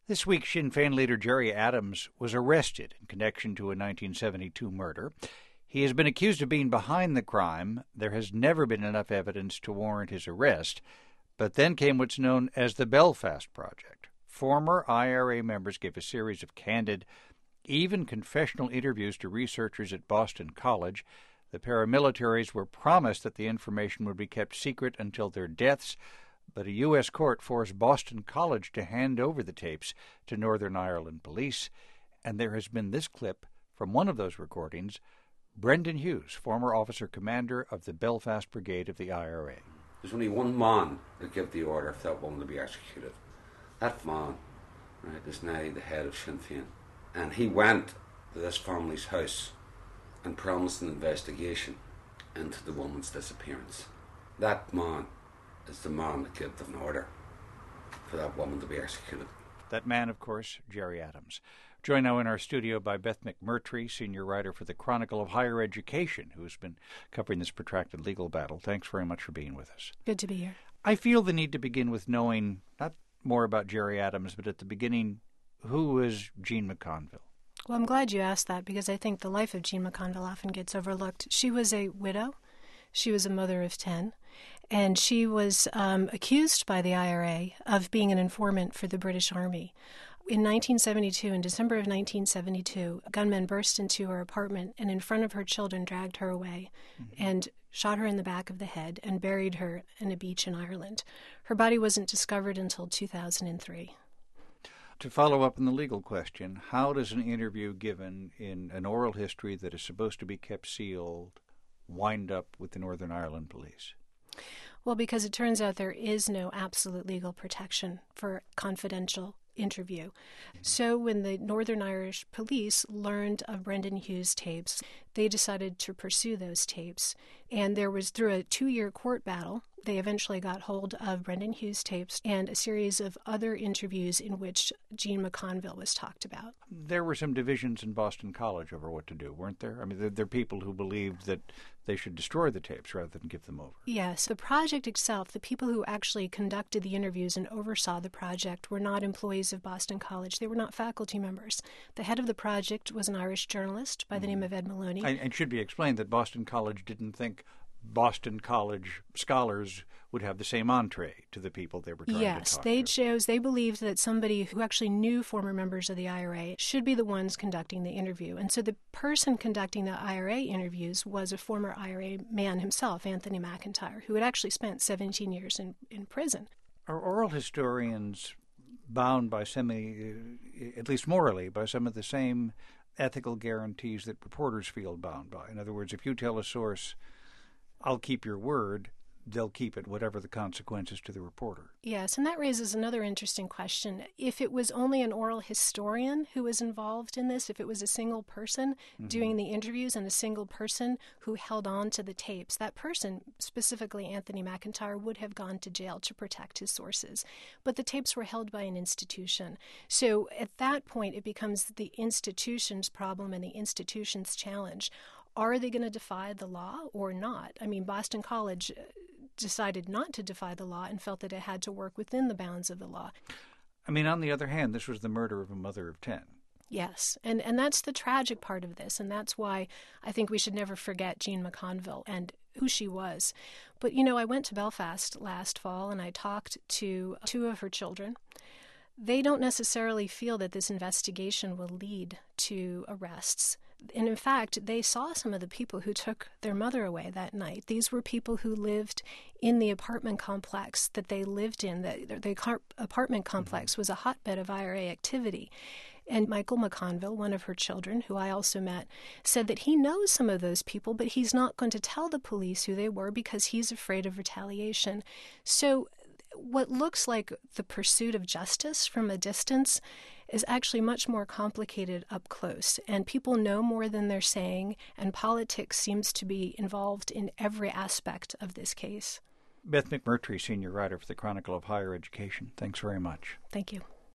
This week, Sinn Féin leader Gerry Adams was arrested in connection to a 1972 murder. He has been accused of being behind the crime. There has never been enough evidence to warrant his arrest. But then came what's known as the Belfast Project. Former IRA members gave a series of candid, even confessional interviews to researchers at Boston College. The paramilitaries were promised that the information would be kept secret until their deaths, but a U.S. court forced Boston College to hand over the tapes to Northern Ireland police. And there has been this clip from one of those recordings. Brendan Hughes, former officer commander of the Belfast Brigade of the IRA. There's only one man that gave the order for that woman to be executed. That man, right, is now the head of Sinn Féin. And he went to this family's house and promised an investigation into the woman's disappearance. That man is the man that gave an order for that woman to be executed. That man, of course, Gerry Adams. Joined now in our studio by Beth McMurtry, senior writer for the Chronicle of Higher Education, who's been covering this protracted legal battle. Thanks very much for being with us. Good to be here. I feel the need to begin with knowing not more about Gerry Adams, but at the beginning, who was Jean McConville? Well, I'm glad you asked that because I think the life of Jean McConville often gets overlooked. She was a widow. She was a mother of 10, and she was accused by the IRA of being an informant for the British Army. In 1972, in December of 1972, gunmen burst into her apartment and in front of her children dragged her away and shot her in the back of the head and buried her in a beach in Ireland. Her body wasn't discovered until 2003. To follow up on the legal question, how does an interview given in an oral history that is supposed to be kept sealed wind up with the Northern Ireland police? Well, because it turns out there is no absolute legal protection for confidential interview. So when the Northern Irish police learned of Brendan Hughes' tapes, they decided to pursue those tapes. And there was, through a 2-year court battle, they eventually got hold of Brendan Hughes' tapes and a series of other interviews in which Jean McConville was talked about. There were some divisions in Boston College over what to do, weren't there? I mean, there are people who believed that they should destroy the tapes rather than give them over. Yes. The project itself, the people who actually conducted the interviews and oversaw the project were not employees of Boston College. They were not faculty members. The head of the project was an Irish journalist by the name of Ed Maloney. And it should be explained that Boston College didn't think Boston College scholars would have the same entree to the people they were trying to talk to. Yes, they believed that somebody who actually knew former members of the IRA should be the ones conducting the interview. And so the person conducting the IRA interviews was a former IRA man himself, Anthony McIntyre, who had actually spent 17 years in prison. Are oral historians bound by at least morally, by some of the same ethical guarantees that reporters feel bound by? In other words, if you tell a source, I'll keep your word, they'll keep it, whatever the consequences to the reporter. Yes, and that raises another interesting question. If it was only an oral historian who was involved in this, if it was a single person doing the interviews and a single person who held on to the tapes, that person, specifically Anthony McIntyre, would have gone to jail to protect his sources. But the tapes were held by an institution. So at that point, it becomes the institution's problem and the institution's challenge. Are they going to defy the law or not? I mean, Boston College decided not to defy the law and felt that it had to work within the bounds of the law. I mean, on the other hand, this was the murder of a mother of 10. Yes, and that's the tragic part of this, and that's why I think we should never forget Jean McConville and who she was. But, you know, I went to Belfast last fall and I talked to 2 of her children. They don't necessarily feel that this investigation will lead to arrests. And in fact, they saw some of the people who took their mother away that night. These were people who lived in the apartment complex that they lived in. The apartment complex was a hotbed of IRA activity. And Michael McConville, one of her children, who I also met, said that he knows some of those people, but he's not going to tell the police who they were because he's afraid of retaliation. So what looks like the pursuit of justice from a distance is actually much more complicated up close. And people know more than they're saying, and politics seems to be involved in every aspect of this case. Beth McMurtry, senior writer for the Chronicle of Higher Education. Thanks very much. Thank you.